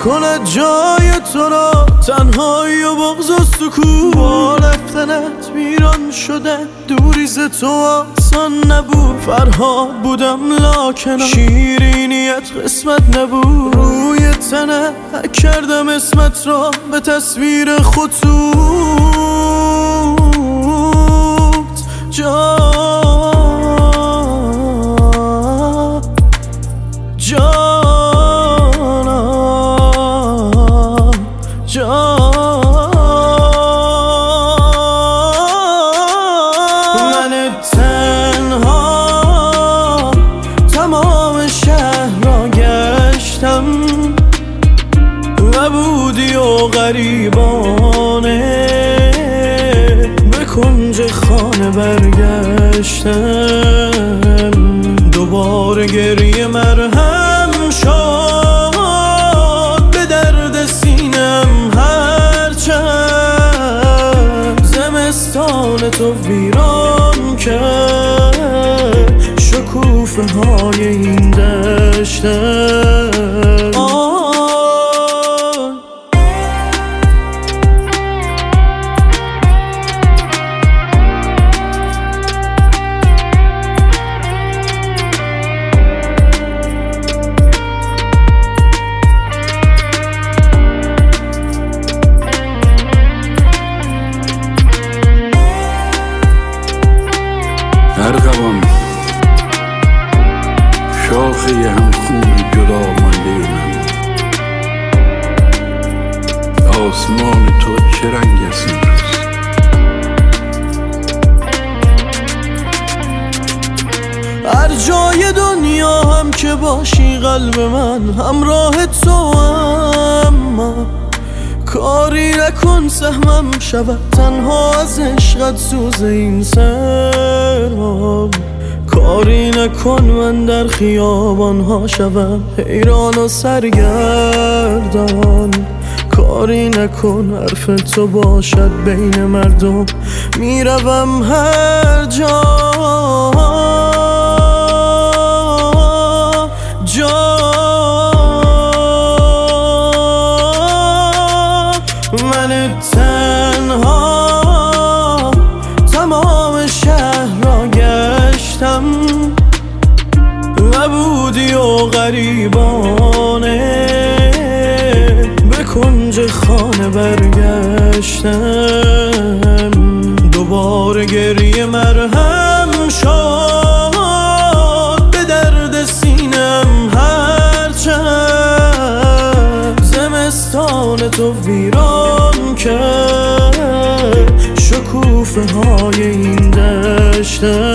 کند جای تو را، تنهایی و بغض و سکوت. با رفتنت ویران شده، دوری ز تو آسان نبود. فرهاد بودم لاکن شیرینیت قسمت نبود. روی تنه حک کردم اسمت را به تصویر خطوط. من تنها تمام شهر را گشتم و بودی و غریبانه به کنج خانه برگشتم. دوباره گریه مرهم شد به درد سینم، هرچند زمستان تو ویران کرد شکوفه های این دشتم. ارغوان شاخه هم خون جدا مانده من، آسمان تو چه رنگ است امروز؟ هر جای دنیا هم که باشی قلب من همراه تو، اما کاری نکن سهمم شود تنها از عشقت سوز این سرمام. کاری نکن من در خیابانها شوم حیران و سرگردان. کاری نکن حرف تو باشد بین مردم میروم هر جا. من تنها تمام شهر را گشتم و بودی و غریبانه به کنج خانه برگشتم. دوباره گریه مرهم شد به درد سینم، هرچند زمستان تو ویران کرد شکوفه های این دشتم.